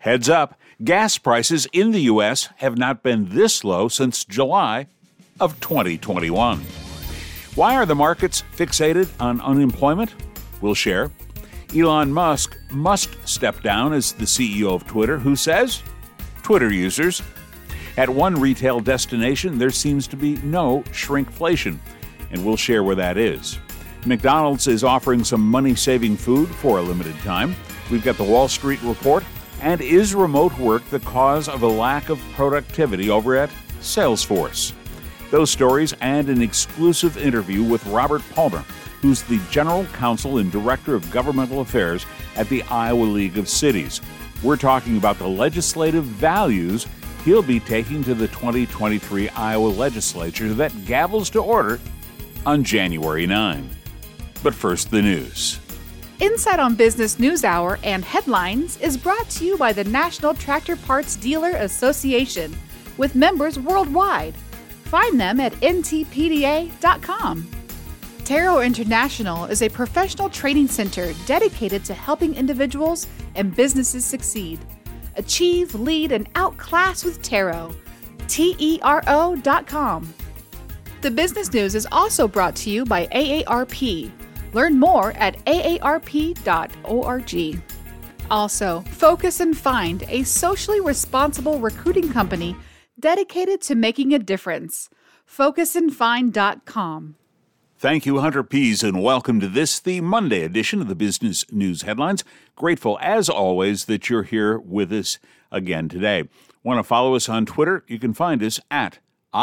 Heads up, gas prices in the U.S. have not been this low since July of 2021. Why are the markets fixated on unemployment? We'll share. Elon Musk must step down as the CEO of Twitter. Who says? Twitter users. At one retail destination, there seems to be no shrinkflation, and we'll share where that is. McDonald's is offering some money-saving food for a limited time. We've got the Wall Street Report. And is remote work the cause of a lack of productivity over at Salesforce? Those stories and an exclusive interview with Robert Palmer, who's the General Counsel and Director of Governmental Affairs at the Iowa League of Cities. We're talking about the legislative values he'll be taking to the 2023 Iowa legislature that gavels to order on January 9. But first, the news. Insight on Business News Hour and Headlines is brought to you by the National Tractor Parts Dealer Association, with members worldwide. Find them at ntpda.com. Tarot International is a professional training center dedicated to helping individuals and businesses succeed. Achieve, lead, and outclass with Tarot. TERO.com. The business news is also brought to you by AARP. Learn more at aarp.org. Also, Focus and Find, a socially responsible recruiting company dedicated to making a difference. FocusandFind.com. Thank you, Hunter Pease, and welcome to this, the Monday edition of the Business News Headlines. Grateful, as always, that you're here with us again today. Want to follow us on Twitter? You can find us at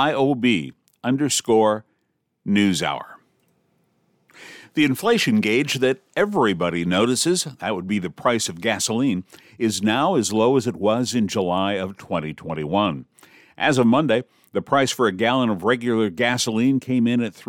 IOB_NewsHour. The inflation gauge that everybody notices, that would be the price of gasoline, is now as low as it was in July of 2021. As of Monday, the price for a gallon of regular gasoline came in at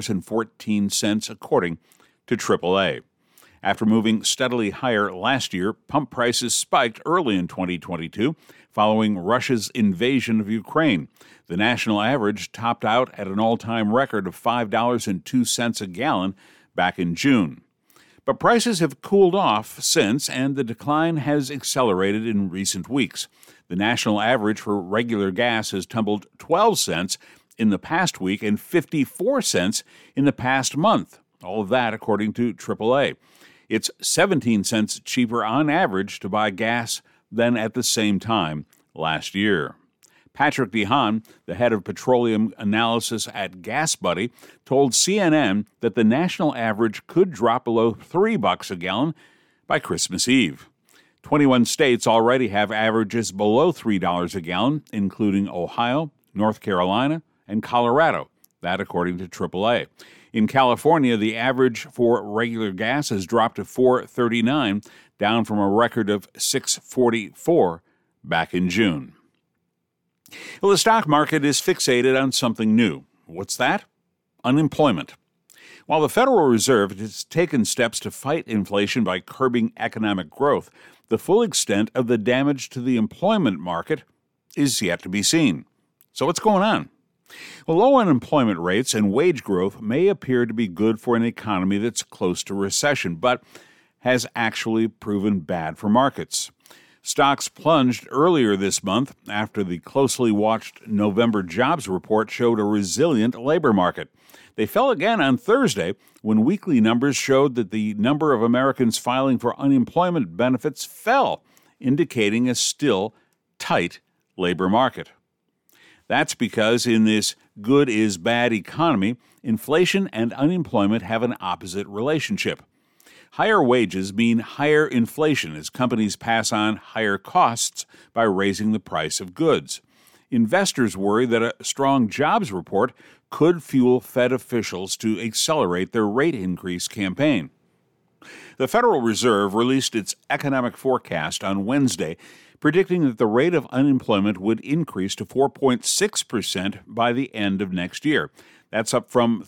$3.14, according to AAA. After moving steadily higher last year, pump prices spiked early in 2022 following Russia's invasion of Ukraine. The national average topped out at an all-time record of $5.02 a gallon back in June. But prices have cooled off since, and the decline has accelerated in recent weeks. The national average for regular gas has tumbled 12 cents in the past week and 54 cents in the past month. All of that according to AAA. It's 17 cents cheaper on average to buy gas than at the same time last year. Patrick DeHaan, the head of petroleum analysis at GasBuddy, told CNN that the national average could drop below $3 a gallon by Christmas Eve. 21 states already have averages below $3 a gallon, including Ohio, North Carolina, and Colorado. That according to AAA. In California, the average for regular gas has dropped to $4.39, down from a record of $6.44 back in June. Well, the stock market is fixated on something new. What's that? Unemployment. While the Federal Reserve has taken steps to fight inflation by curbing economic growth, the full extent of the damage to the employment market is yet to be seen. So what's going on? Well, low unemployment rates and wage growth may appear to be good for an economy that's close to recession, but has actually proven bad for markets. Stocks plunged earlier this month after the closely watched November jobs report showed a resilient labor market. They fell again on Thursday when weekly numbers showed that the number of Americans filing for unemployment benefits fell, indicating a still tight labor market. That's because in this good is bad economy, inflation and unemployment have an opposite relationship. Higher wages mean higher inflation as companies pass on higher costs by raising the price of goods. Investors worry that a strong jobs report could fuel Fed officials to accelerate their rate increase campaign. The Federal Reserve released its economic forecast on Wednesday, predicting that the rate of unemployment would increase to 4.6% by the end of next year. That's up from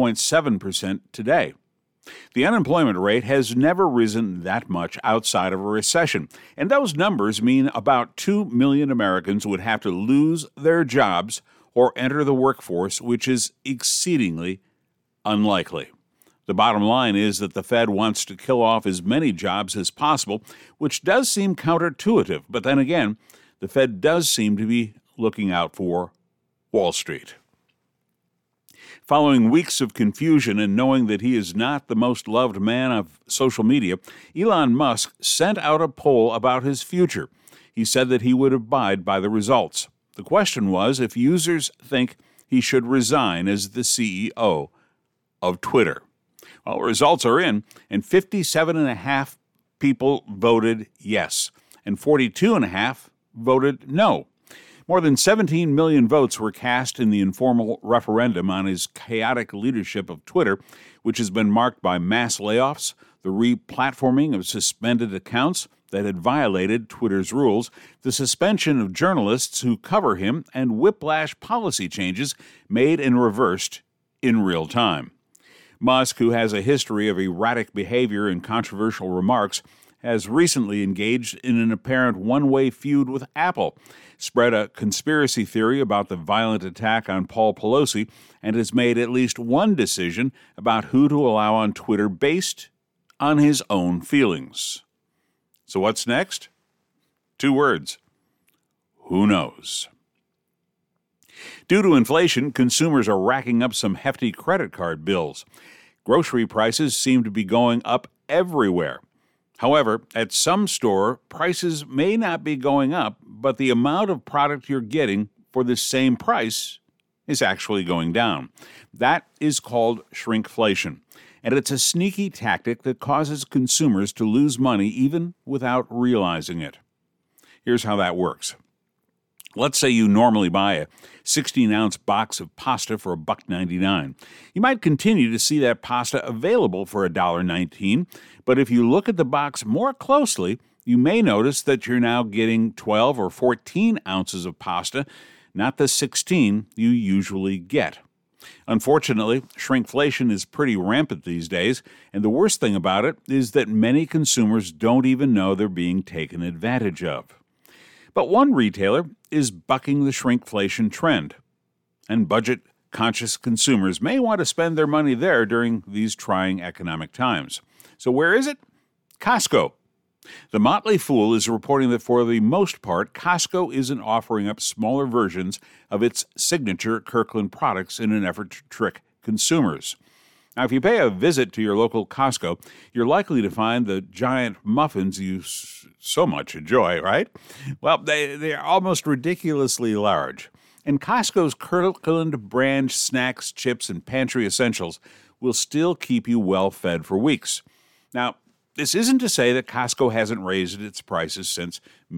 3.7% today. The unemployment rate has never risen that much outside of a recession, and those numbers mean about 2 million Americans would have to lose their jobs or enter the workforce, which is exceedingly unlikely. The bottom line is that the Fed wants to kill off as many jobs as possible, which does seem counterintuitive. But then again, the Fed does seem to be looking out for Wall Street. Following weeks of confusion and knowing that he is not the most loved man of social media, Elon Musk sent out a poll about his future. He said that he would abide by the results. The question was if users think he should resign as the CEO of Twitter. Well, results are in, and 57.5% people voted yes, and 42.5% voted no. More than 17 million votes were cast in the informal referendum on his chaotic leadership of Twitter, which has been marked by mass layoffs, the re-platforming of suspended accounts that had violated Twitter's rules, the suspension of journalists who cover him, and whiplash policy changes made and reversed in real time. Musk, who has a history of erratic behavior and controversial remarks, has recently engaged in an apparent one-way feud with Apple, spread a conspiracy theory about the violent attack on Paul Pelosi, and has made at least one decision about who to allow on Twitter based on his own feelings. So what's next? 2 words. Who knows? Due to inflation, consumers are racking up some hefty credit card bills. Grocery prices seem to be going up everywhere. However, at some store, prices may not be going up, but the amount of product you're getting for the same price is actually going down. That is called shrinkflation, and it's a sneaky tactic that causes consumers to lose money even without realizing it. Here's how that works. Let's say you normally buy a 16-ounce box of pasta for $1.99. You might continue to see that pasta available for $1.19, but if you look at the box more closely, you may notice that you're now getting 12 or 14 ounces of pasta, not the 16 you usually get. Unfortunately, shrinkflation is pretty rampant these days, and the worst thing about it is that many consumers don't even know they're being taken advantage of. But one retailer is bucking the shrinkflation trend, and budget-conscious consumers may want to spend their money there during these trying economic times. So where is it? Costco. The Motley Fool is reporting that for the most part, Costco isn't offering up smaller versions of its signature Kirkland products in an effort to trick consumers. Now, if you pay a visit to your local Costco, you're likely to find the giant muffins you so much enjoy, right? Well, they are almost ridiculously large. And Costco's Kirkland brand snacks, chips, and pantry essentials will still keep you well fed for weeks. Now, this isn't to say that Costco hasn't raised its prices since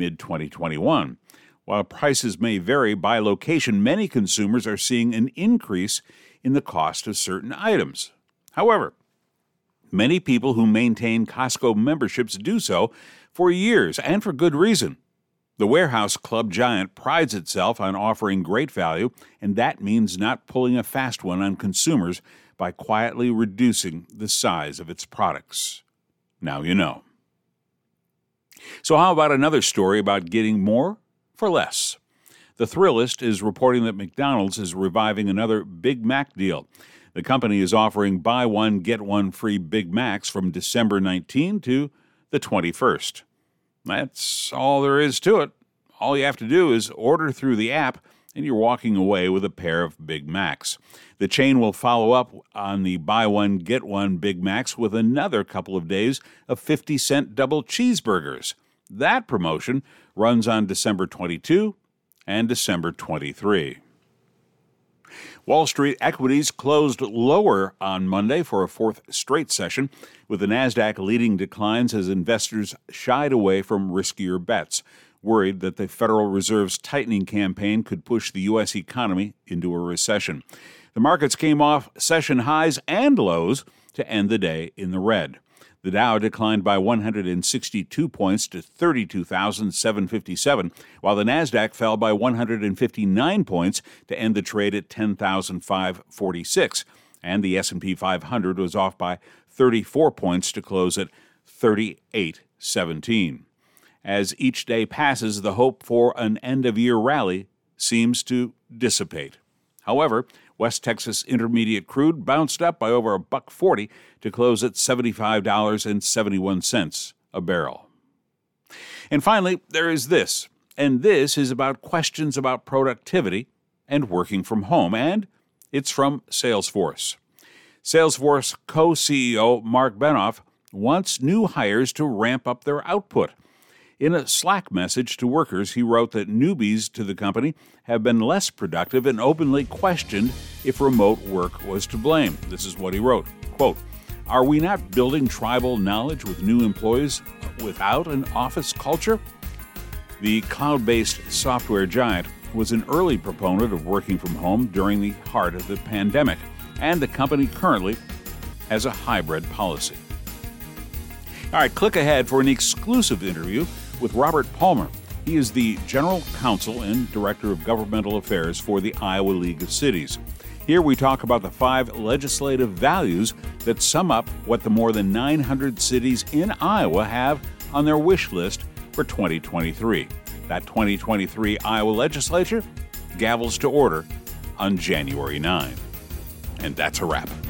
mid-2021. While prices may vary by location, many consumers are seeing an increase in the cost of certain items. However, many people who maintain Costco memberships do so for years and for good reason. The warehouse club giant prides itself on offering great value, and that means not pulling a fast one on consumers by quietly reducing the size of its products. Now you know. So how about another story about getting more for less? The Thrillist is reporting that McDonald's is reviving another Big Mac deal. The company is offering buy one, get one free Big Macs from December 19 to the 21st. That's all there is to it. All you have to do is order through the app, and you're walking away with a pair of Big Macs. The chain will follow up on the buy one, get one Big Macs with another couple of days of 50-cent double cheeseburgers. That promotion runs on December 22 and December 23. Wall Street equities closed lower on Monday for a fourth straight session, with the Nasdaq leading declines as investors shied away from riskier bets, worried that the Federal Reserve's tightening campaign could push the U.S. economy into a recession. The markets came off session highs and lows to end the day in the red. The Dow declined by 162 points to 32,757, while the Nasdaq fell by 159 points to end the trade at 10,546, and the S&P 500 was off by 34 points to close at 3817. As each day passes, the hope for an end-of-year rally seems to dissipate. However, West Texas Intermediate crude bounced up by over $1.40 to close at $75.71 a barrel. And finally, there is this, and this is about questions about productivity and working from home, and it's from Salesforce. Salesforce co-CEO Mark Benioff wants new hires to ramp up their output. In a Slack message to workers, he wrote that newbies to the company have been less productive and openly questioned if remote work was to blame. This is what he wrote, quote, "Are we not building tribal knowledge with new employees without an office culture?" The cloud-based software giant was an early proponent of working from home during the heart of the pandemic, and the company currently has a hybrid policy. All right, click ahead for an exclusive interview with Robert Palmer. He is the General Counsel and Director of Governmental Affairs for the Iowa League of Cities. Here we talk about the 5 legislative values that sum up what the more than 900 cities in Iowa have on their wish list for 2023. That 2023 Iowa legislature gavels to order on January 9. And that's a wrap.